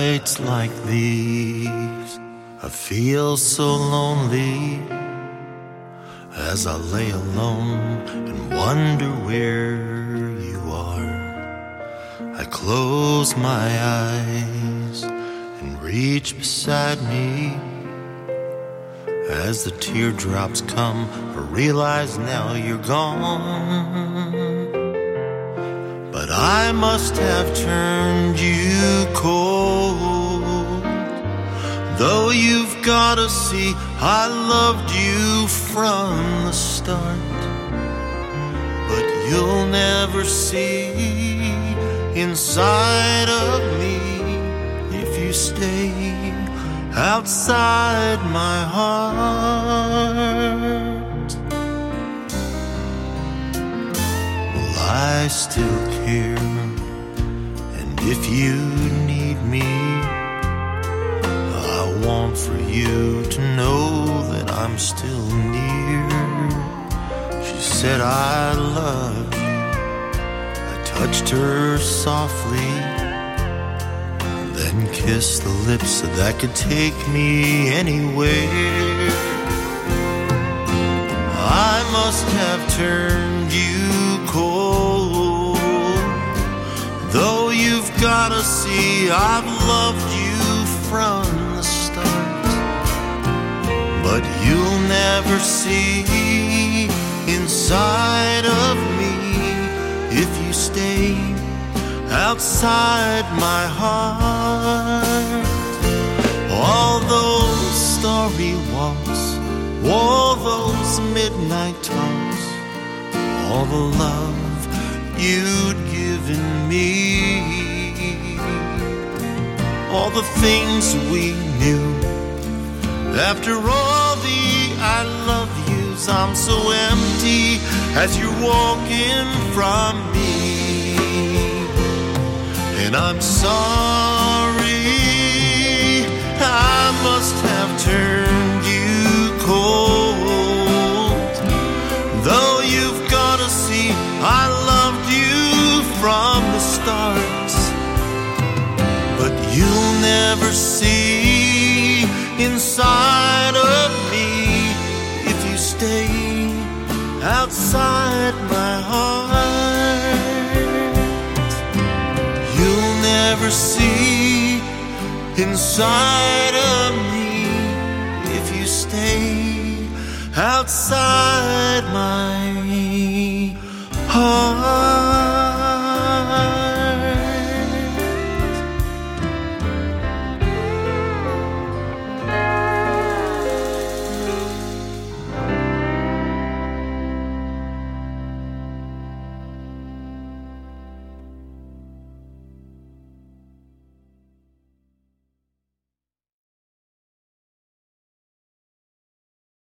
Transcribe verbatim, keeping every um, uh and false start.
Nights like these, I feel so lonely as I lay alone and wonder where you are. I close my eyes and reach beside me. As the teardrops come, I realize now you're gone. But I must have turned you cold. Though you've gotta see, I loved you from the start. But you'll never see inside of me if you stay outside my heart. Well, I still care, and if you need me, I want for you to know that I'm still near. She said I love you. I touched her softly, then kissed the lips that could take me anywhere. I must have turned you cold. Though you've gotta see, I've loved you from the start. But you'll never see inside of me if you stay outside my heart. All those starry walks, all those midnight talks, all the love you'd given me, all the things we knew. After all the I love yous, I'm so empty as you're walking from me. And I'm sorry, I must have turned you cold. Though you've gotta see, I loved you from the start. But you'll never see inside of me if you stay outside my heart. You'll never see inside of me if you stay outside my heart.